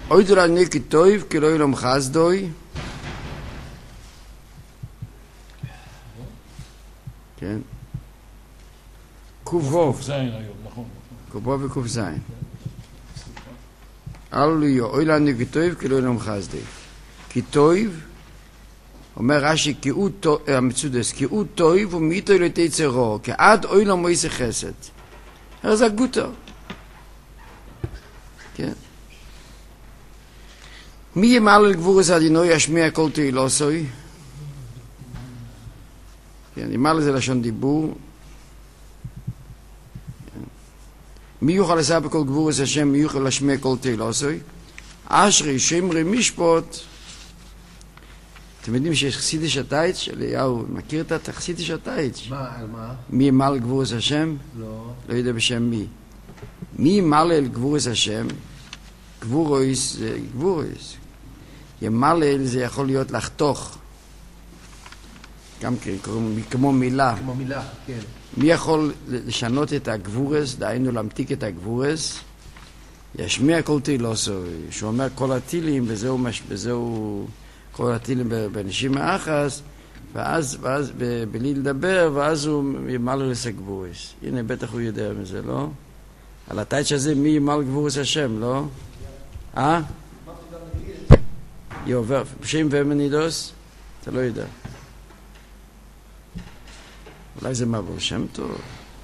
אוי דולה נקי טויב, כי לא ילום חסדוי. כן. קובוב. קובוב וקוב זין. אללויה, אוי לה נקי טויב, כי לא ילום חסדוי. כי טויב, אומר רש"י, המצודס, כי הוא טויב ומאיתו לתצא רו, כי עד אוי לו מויסי חסד. זה גוטו. כן. מי ימל על גבורס הדינוי ישמיע כל תהילוסוי? כן, ימל זה לשון דיבור. מי יוכל לסע בכל גבורס השם, מי יוכל להשמיע כל תהילוסוי? אשרי שמרי משפוט. אתם יודעים שיש חסידיש התאיץ של אליהו, מכיר את החסידיש התאיץ? מה, על מה? מי ימל על גבורס השם? לא. לא יודע בשם מי. מי ימל על גבורס השם? גבורויס זה גבורויס. ימלל זה יכול להיות לחתוך. גם כן, כמו מילה. כמו מילה, כן. מי יכול לשנות את הגבורס, דהיינו להמתיק את הגבורס? ישמיע כל תהילוסוי, שהוא אומר כל הטילים, וזהו כל הטילים בנשימה אחת, ואז בלי לדבר, ואז הוא ימל לס הגבורס. הנה, בטח הוא יודע מזה, לא? על התאיץ' הזה, מי ימל גבורס השם, לא? יובר, בשם ומנידוס? אתה לא יודע. אולי זה מבוא שם טוב.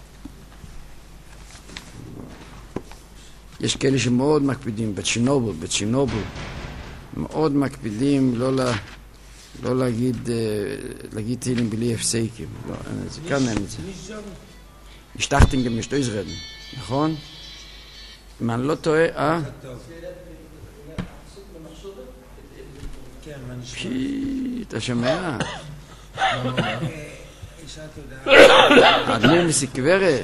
יש כאלה שמאוד מקפידים, בצ'ינובל, מאוד מקפידים לא להגיד תהילים בלי הפסקים. לא, זה כאן אין את זה. השתחתם גם לשתו יזרדן, נכון? אם אני לא טועה, אתה שומע? אדמו"ר מסיקוורה,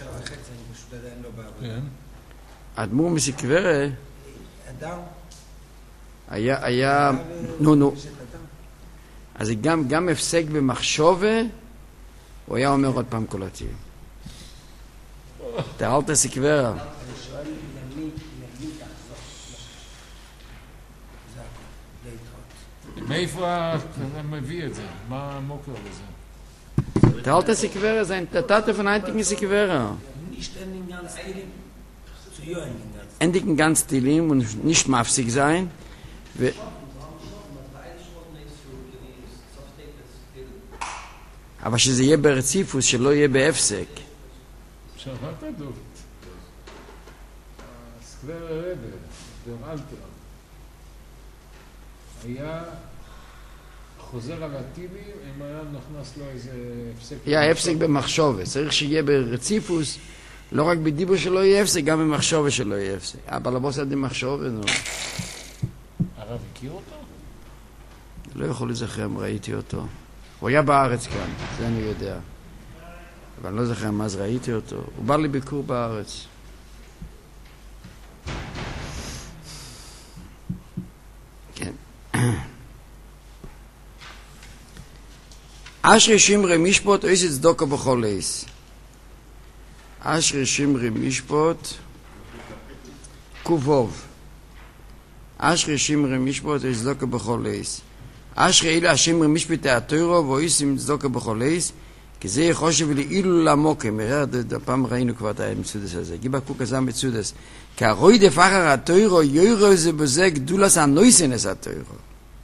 אדמו"ר מסיקוורה היה, נו, אז גם הפסק במחשובה, הוא היה אומר עוד פעם כל התהילים. תראלת סיקוורה. מאיפה אתה מביא את זה? מה המוקר לזה? תראלת סיקוורה, זה נתת פנאיינטיק מסיקוורה. Endigen ganz Stilim und nicht mafsig sein. אבל שזה יהיה ברציפוס, שלא יהיה בהפסק. שמעת דוד? סקוור הרבר, דר אלתר, היה חוזר על הטילים, אם היה נכנס לו איזה הפסק. היה הפסק במחשבה, צריך שיהיה ברציפוס, לא רק בדיבור שלא יהיה הפסק, גם במחשבה שלא יהיה הפסק. אבל לבוס עד במחשבה, נו. הרב הכיר אותו? לא יכול לזכר אם ראיתי אותו. הוא היה בארץ כאן, זה אני יודע. אבל אני לא זוכר מה אז ראיתי אותו. הוא בא לביקור בארץ. כן. אשרי שמרי משפוט, אויס צדוקה בכל עש. אשרי שמרי משפוט, קובוב. אשרי שמרי משפוט, אויס צדוקה בכל עש. אשרי אלה השמרי משפטי התוירו, ואויס צדוקה בכל עש, כי זה יחושב לי אילו למוקם. הפעם ראינו כבר את המצודס הזה. גיבה קוק הזה המצודס. כי הרוי דפחר התוירו, יוירו זה בזה גדולס הנויסנס התוירו.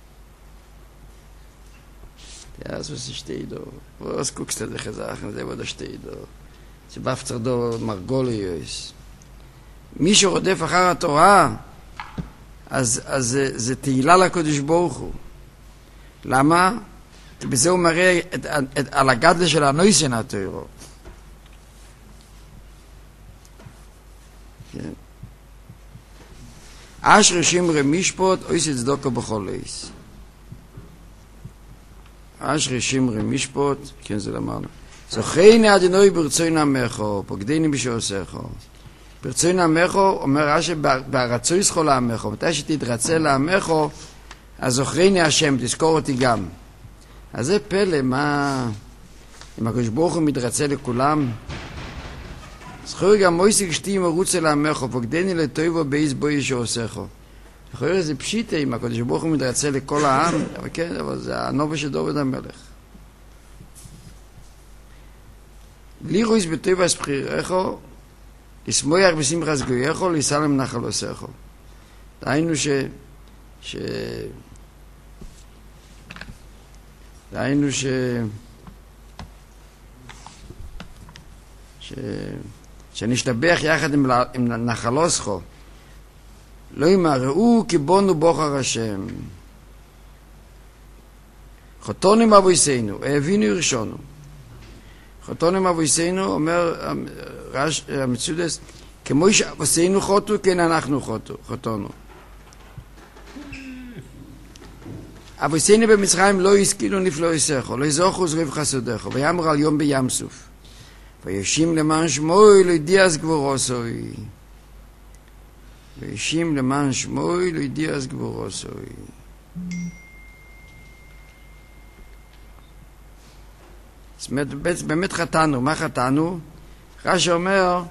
Ja, so ist steht da. Was guckst du dich Sachen, da wo da steht da. Sie baft da Margolius. מי שרודף אחר התורה, אז זה תהילה לקדוש ברוך הוא. למה? בזה הוא מראה על הגדלה של הנויסן התורה. כן. אשרי שמרי משפוט, אויס צדוקה בכל עש. אשרי שמרי משפוט, כן זה למעלה. זוכרני אדינוי ברצון עמך, פוקדני בשעושך. ברצון עמך, אומר רש"י, ברצוי זכו לעמך, מתי שתתרצה לעמך, אז זוכרני השם, תזכור אותי גם. אז זה פלא, מה... אם הקדוש ברוך הוא מתרצה לכולם, זכור גם מויסיק שתי מרוצה לעמך, פוקדני לטויבו בייס בוי שעושך. אחרי זה פשיטה, אם הקדוש ברוך הוא מתרצה לכל העם, אבל כן, אבל זה הנובה של דוד המלך. לירויס בטבעס בחירךו, לשמוח בשמחת גויךו, ליסלם נחלוסךו. דהיינו שנשתבח יחד עם נחלוסכו. לא ימראו כי בונו בוחר השם. חתונים אבויסנו, האבינו ירשונו. חתונים אבויסנו, אומר המצודס, כמו שאבויסנו חוטו, כן אנחנו חוטונו. אבויסנו במצרים לא השכילו נפלאו יסכו, לא יזוכו זריב חסודךו, ויאמר על יום בים סוף. וישים למען שמוי לא ידיעס גבורוסוי. וישים למען שמוי לא ידיעס גבורוסוי. זאת אומרת, באמת חטאנו. מה חטאנו? רש"י אומר,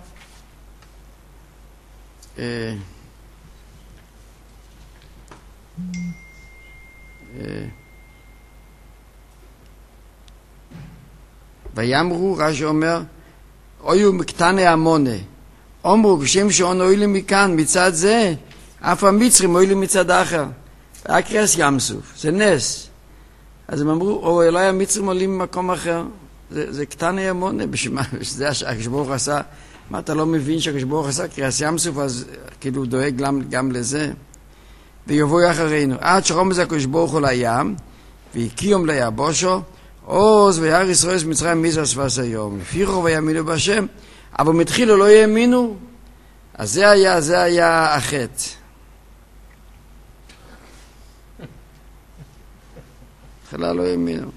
ויאמרו, רש"י אומר, אויו מקטני המונה. אומרו, כשם שעון אוילים מכאן, מצד זה, אף המצרים אוילים מצד אחר. היה קריאס ים סוף, זה נס. אז הם אמרו, או אולי המצרים עולים ממקום אחר. זה קטני המונה, זה הקדוש ברוך הוא עשה. מה, אתה לא מבין שהקדוש ברוך הוא עשה קריאס ים סוף, אז כאילו הוא דואג גם לזה. ויבואו אחרינו, עד שרומז הקדוש ברוך הוא לים, והקיום ליבושו, עוז וירא ישראל מצרים מזרע שפת היום. לפי רוב ויאמינו בהשם, אבל מתחילו לא האמינו. אז זה היה החטא. תחילה לא האמינו.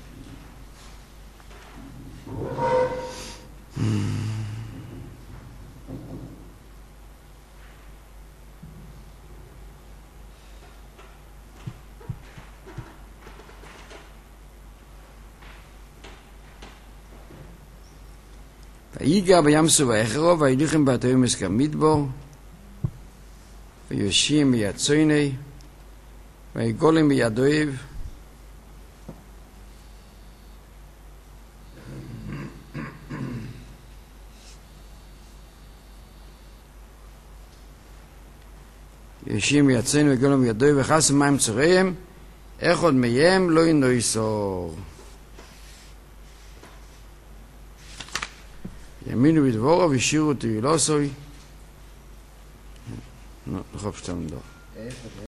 ויגע בים סוף האחרו, ויליכם בתיומס כמדבור, ויושים מיד צויני, ויגולם מיד אויב, יושים מיד צויני ויגולם מיד אויב, וחסו מים צוריהם, אחד מהם לא ינויסור. ימינו בדבורו והשאירו תהילוסוי. לא חושב שאתה מדבר.